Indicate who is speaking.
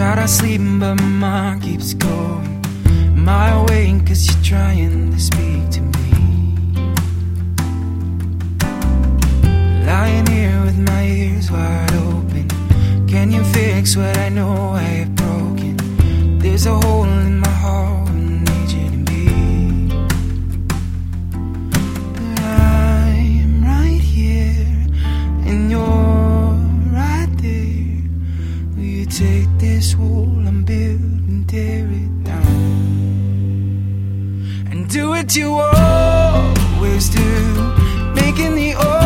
Speaker 1: Try to sleep but my mind keeps going. Am I awake cause you're trying to speak to me? Lying here with my ears wide open. Can you fix what I know I have broken? There's a hole in my heart I need you to be. But I'm right here and you're right there. Will you take this wall I'm building, tear it down, and do what you always do, making the